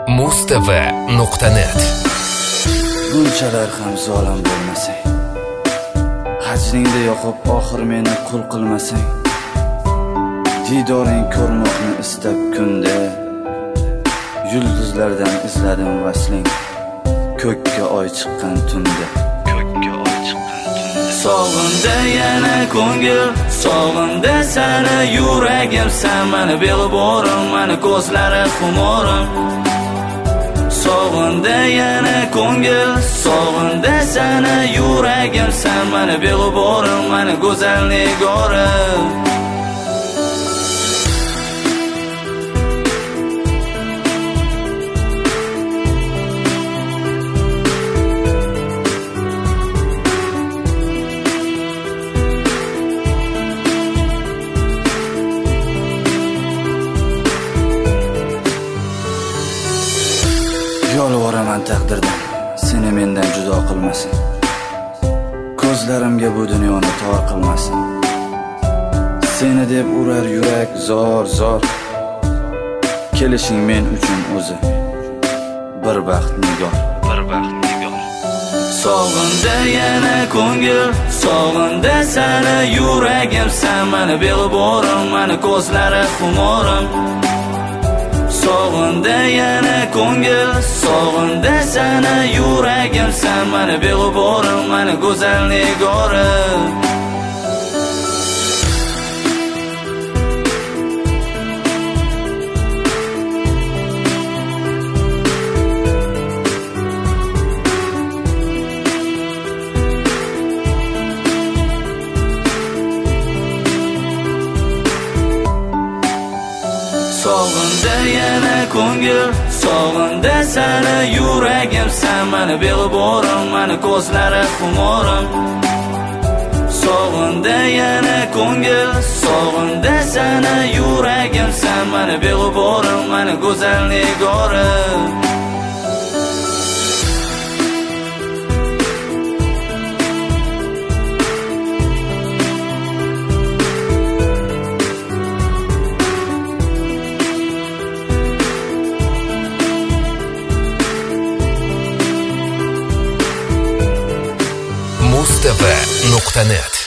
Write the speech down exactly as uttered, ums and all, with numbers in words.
muz t v nuqta net. Bunchalar ham zolim bo'lmasang, hajringda yoqib oxir meni qul qilmasang, didoring ko'rmoqni istab kunda, yulduzlardan izladim vasling, ko'kka oy chiqqan tunda. Sog'inda yana ko'ngil, sog'inda seni yuragim, sen meni beg'uborim, meni ko'zlari xumorim. Sog'inda yana ko'ngil, sog'inda seni yuragim, sen meni beg'uborim, meni go'zal nigorim. Yolvoraman taqdirdan, seni mendan judo qilmasin. Ko'zlarimga bu dunyoni tor qilmasin. Seni deb urar yurak zor zor. Kelishing men uchun o'zi bir baxt nigor, bir baxt nigor. Sog'inda yana ko'ngil, sog'inda seni yuragim, sen meni beg'uborim, meni ko'zlari xumorim. Sog'inda yana ko'ngil, sog'inda seni yuragim, sen meni beg'uborim, meni go'zal nigorim. Sog'inda yana ko'ngil, sog'inda seni yuragim, sen meni beg'uborim, meni ko'zlari xumorim. Sog'inda yana ko'ngil, sog'inda seni yuragim, sen meni beg'uborim, meni go'zal nigorim. muz t v nuqta net